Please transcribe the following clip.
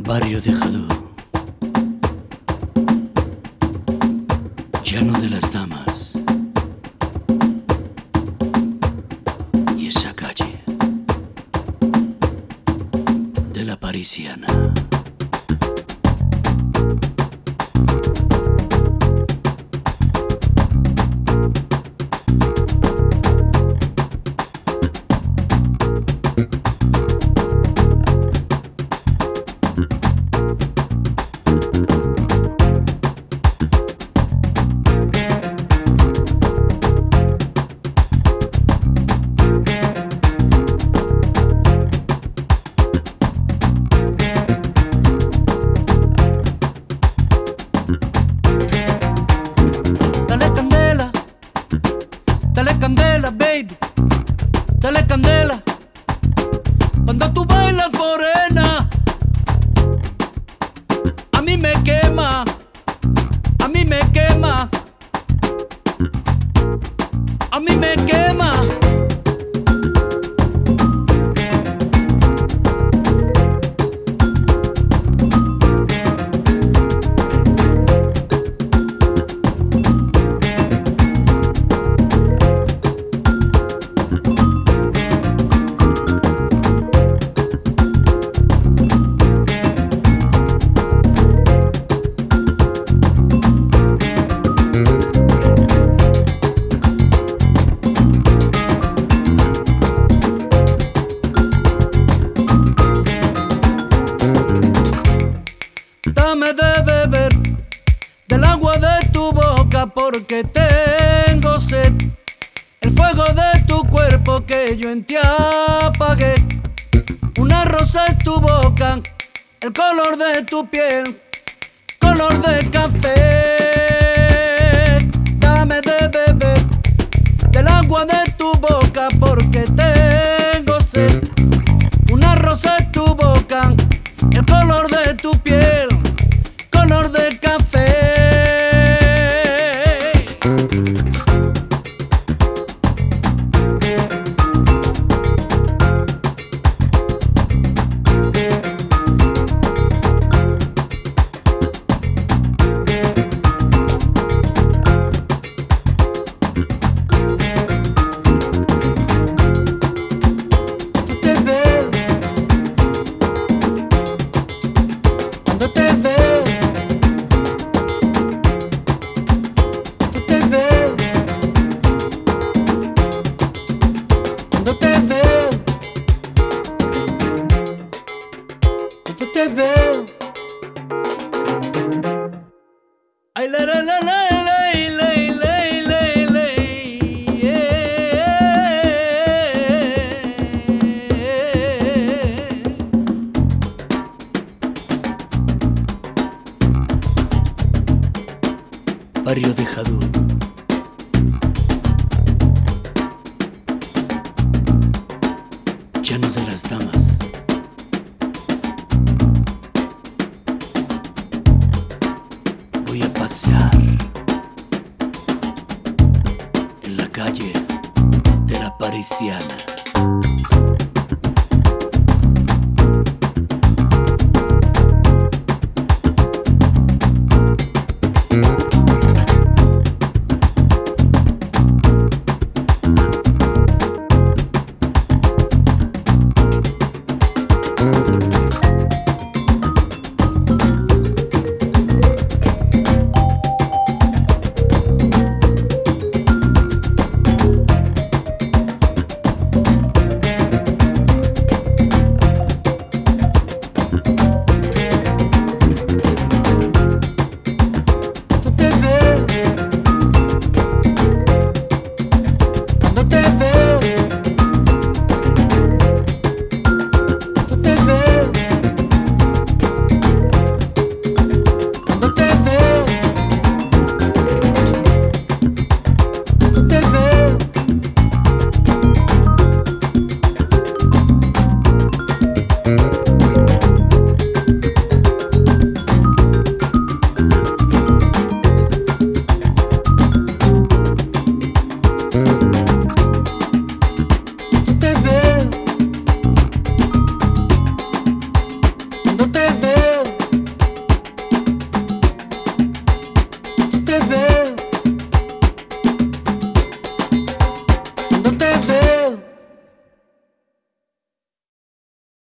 Barrio de Jadú, llano de las damas, y esa calle de la Parisiana. Dale candela, baby, dale candela. Cuando tú bailas morena, a mí me quema, a mí me quema, a mí me quema. Dame de beber del agua de tu boca porque tengo sed. El fuego de tu cuerpo que yo en ti apagué. Una rosa es tu boca, el color de tu piel, color de café. Dame de beber del agua de tu boca porque tengo sed. Una rosa es tu boca, el color de tu piel, color de café. Cuando te veo, cuando te veo, cuando te veo. Ay, la, la, la, la, la, la, la, la, la, Barrio de Jadú, llano de las damas, voy a pasear en la calle de la Parisiana.